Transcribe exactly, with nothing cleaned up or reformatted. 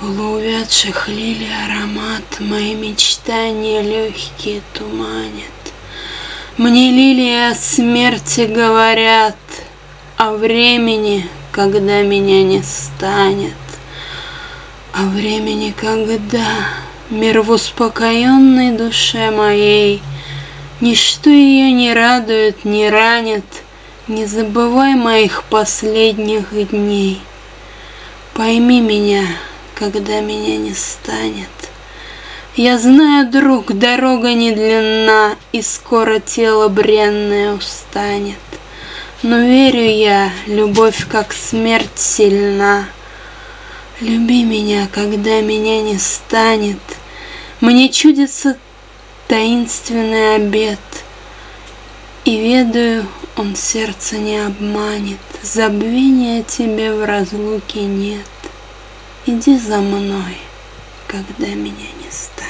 Полуувядших лилий аромат мои мечтания легкие туманит. Мне лилии о смерти говорят, о времени, когда меня не станет, о времени, когда мир в успокоенной душе моей, ничто ее не радует, не ранит. Не забывай моих последних дней. Пойми меня, когда меня не станет. Я знаю, друг, дорога не длинна, и скоро тело бренное устанет. Но верю я, любовь как смерть сильна. Люби меня, когда меня не станет. Мне чудится таинственный обет, и ведаю, он сердце не обманет. Забвения тебе в разлуке нет. Иди за мной, когда меня не станет.